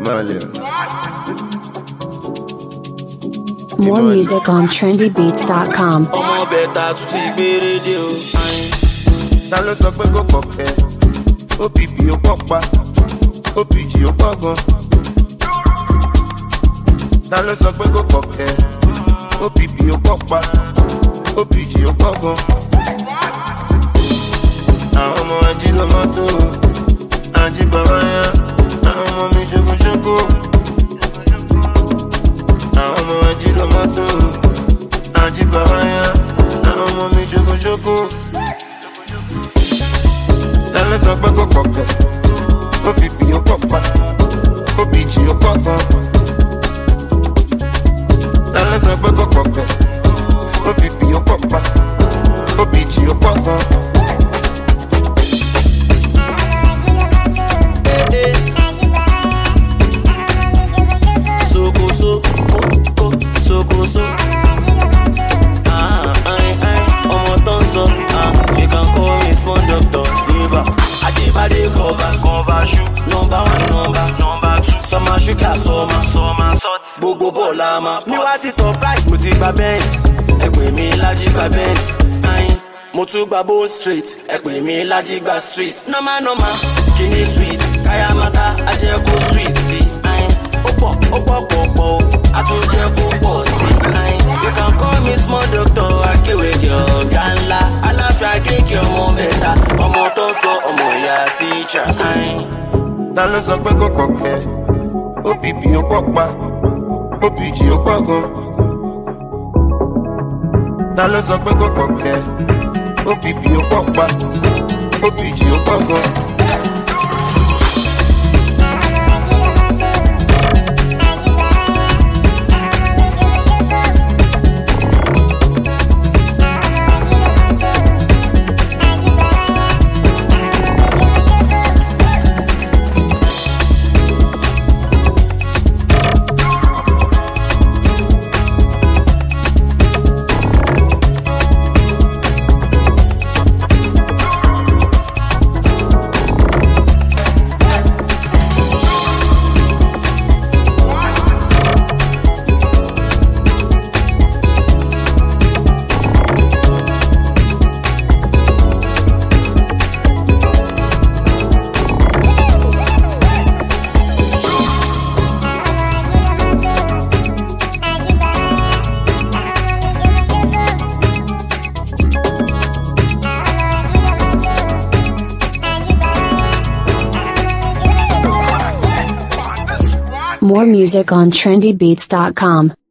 More music on trendybeats.com. Ọmọ bẹ̀ta tún ti gbére dé o. Ta ló sọ pé kò fọ̀kẹ́? OPP ó pọ̀ pa, OPG ó pọ̀ gan. Ta ló sọ pé kò fọ̀kẹ́? OPP ó pọ̀ pa, OPG ó pọ̀ gan. Àwọn ọmọ ají ló mọ́tò, ají bàbá yá, àwọn ọmọ mi ṣokoṣoko. Àwọn ọmọ ají ló mọ́tò, ají bàbá yá, àwọn ọmọ mi ṣokoṣoko. Ta ló sọ pé kò fọ̀kẹ́? OPP ó pọ̀ pa, OPG ó pọ̀ gan. Ta ló sọ pé kò fọ̀kẹ́? OPP ó pọ̀ pa, OPG ó pọ̀ gan. Sokoso. Ọmọ tó ń sọ, you can call me small doctor. Eba, Ajibade cover shoe. Number 1, number 2. Summer sugar, summer salt. Gbogbo bọ́ọ̀lá ma. Mi wá ti surprise, mo ti gba Benz. Ẹ pè mí Lájí gba Benz. Mo tún gba Bow Street. Ẹ pè mí Lájí gba street. Normal, kìíní sweet. Kaya mata, ajẹ́ kó sweet sí. Ó pọ̀, àtúnjẹ púpọ̀ sí. You can call me small doctor, akéwèjì ọ̀gá ńlá. Aláfíà kéèké ọmọ bẹ̀ta, ọmọ tó ń sọ ọmọ ìyá tíṣà. Ta ló sọ pé kò fọ̀kẹ́? OPP ó pọ̀ pa, OPG ó pọ̀ gan. Ta ló sọ pé kò fọ̀kẹ́? OPP ó pọ̀ pa, OPG ó pọ̀ gan. More music on trendybeats.com.